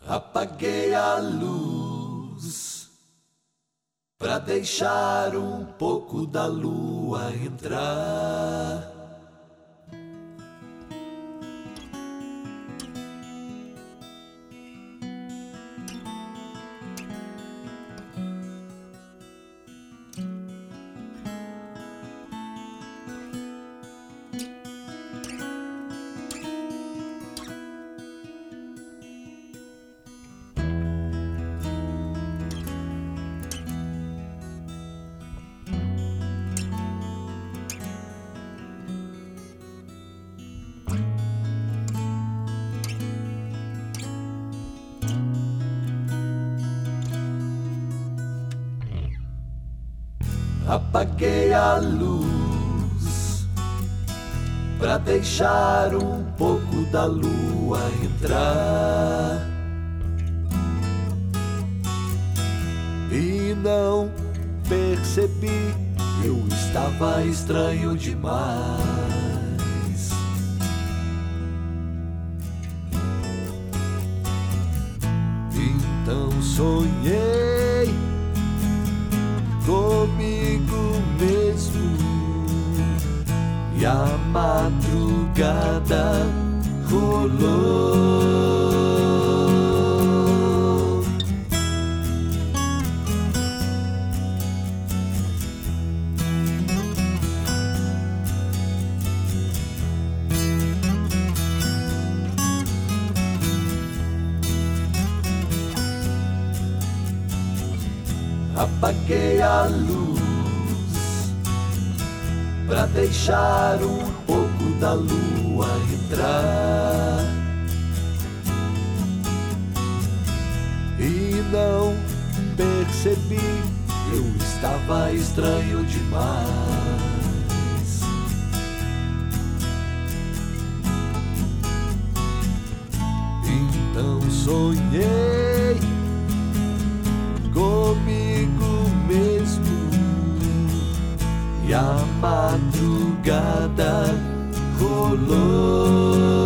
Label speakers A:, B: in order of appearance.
A: Apaguei a luz pra deixar um pouco da lua entrar. Apaguei a luz pra deixar um pouco da lua entrar. E não percebi, eu estava estranho demais. Então sonhei comigo mesmo e a madrugada rolou. Apaguei a luz pra deixar um pouco da lua entrar. E não percebi, eu estava estranho demais. Então sonhei comigo mesmo e a madrugada rolou.